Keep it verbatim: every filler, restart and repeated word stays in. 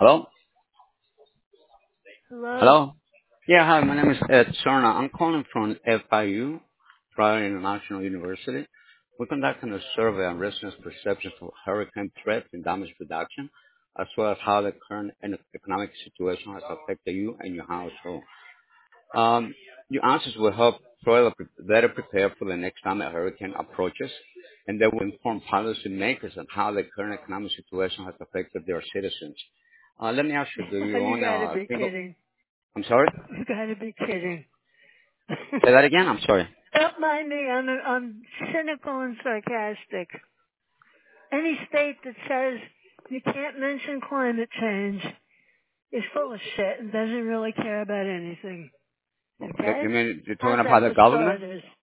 Hello? Hello? Hello? Yeah, hi, my name is Ed Sorna. I'm calling from F I U, Florida International University. We're conducting a survey on residents' perceptions of hurricane threats and damage reduction, as well as how the current en- economic situation has affected you and your household. Um, your answers will help Florida pre- better prepare for the next time a hurricane approaches, and they will inform policymakers on how the current economic situation has affected their citizens. Uh, let me ask you, do you You own gotta a be single? kidding. I'm sorry? You gotta be kidding. Say that again? I'm sorry. Don't mind me, I'm, I'm cynical and sarcastic. Any state that says you can't mention climate change is full of shit and doesn't really care about anything. You Okay? mean you're talking How's about that the for government? starters?